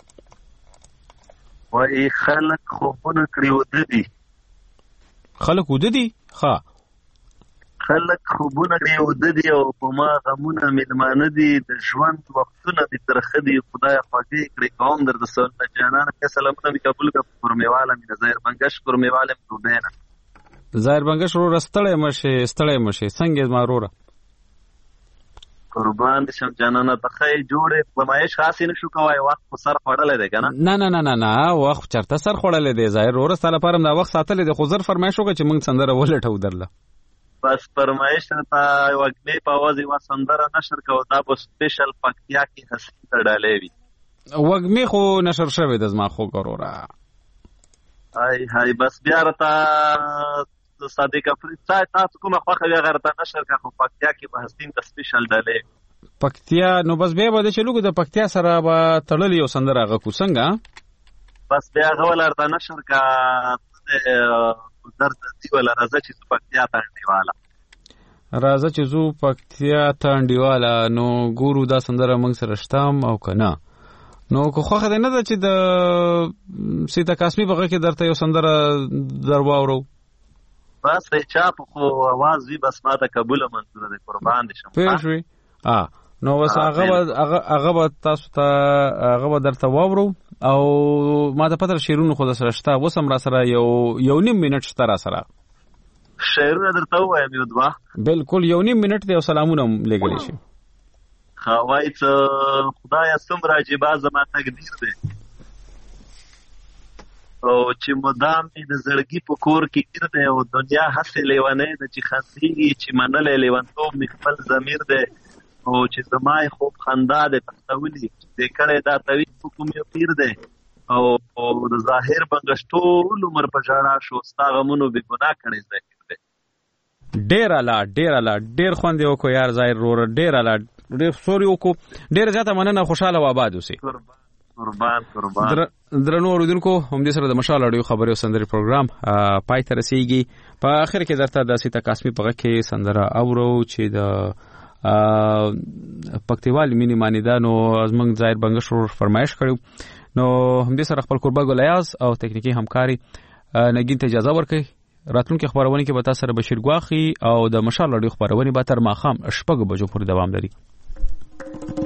وای خلک خوبونه کړیو د دي خلک ود دي ها خلک خوبونه کړیو د دي او په ما غمونه ملمانه دي د ژوند وختونه دي ترخه دي خدای خوږی کړی کوم در د سن جانان که سلامونه می قبول کا پرمیواله می ظاهر بنگش پرمیواله می دوبینا ظاهر بنگش رو رستړې مشه ستړې مشه څنګه ما وروره قربان شم جانانه تخې جوړې پمایش خاصی نشو کوي وخت په سر خړلې ده کنه نه نه نه نه نه وخت چرته سر خړلې ده ظاهر ور سره پرم دا وخت ساتلې ده خو زر فرمایش وکړه چې موږ سندره ولټو درله بس فرمایش ته وګړي په आवाज یو سندره نشر کوو دا په سپیشل پکتیا کې حسین تړلې وي وګمي خو نشر شوی د زما خو ګورورا هاي هاي بس بیا راته صادق افریقا څای تاسو کومه خوخه بیا غرته نشر کا خو پکتیا کې په حسین د سپیشل ډلې پکتیا نو بس به بده چې لوګو د پکتیا سره به تړلې یو سندره غو څنګه بس بیا غول ارته نشر کا درد دی ولا راځه چې پکتیا ته انډیواله راځه چې زو پکتیا ته انډیواله نو ګورو دا سندره موږ سره شتم او کنه نو کو خوخه نه ده چې د سیتا قاسمی بغه کې درته یو سندره درواورو بس چا په خو आवाज وی بس ما ته قبول منظور ده قربان دي شم پېښوي ا نو وس هغه هغه تاسو ته هغه درته واورو او ما ته پتر شیرونو خو سره شته وسم را سره یو یو نیم منټ شته را سره شیرونه درته وایم یو دوا بالکل یو نیم منټ دی او سلامونه لګلی شي خوای ته خدای څومره عجیب زما تقدیر دی او چې مدام دې د زړګي په کور کې ګرځي او دنیا هڅه لیوانه د چې خاصيږي چې منلې لیوانتوب می خپل ضمیر دی او چې زمای خوب خندا دې پښتولي دې کړه دا توی کوم یو پیر دی او او د ظاهر بنگشتو عمر په جړا شو ستاغمونو به ګناه کړی دی ډیر الا ډیر الا ډیر خوند یو کو یار ظاهر رور ډیر الا ډیر سوري وکړو ډیر زیاته مننه خوشاله و آباد اوسئ قربان قربان درنو اوریدونکو هم دې سره د مشال اړیو خبري او سندري پروګرام پای ته رسیږي په اخر کې درته د سیتا قاسمی په کې سندره اورو چې د پکتیوال مینی مانیدانو ازمنګ ظاهر بنگشور فرمایش کړو نو هم دې سره خپل قربا ګلیاز او تکنیکی همکاري نګین ته اجازه ورکړي راتلونکي خبرونه کې به تاسو سره بشیر ګواخي او د مشال اړیو خبرونه به تر ماخام شپږ بجو پورې دوام لري.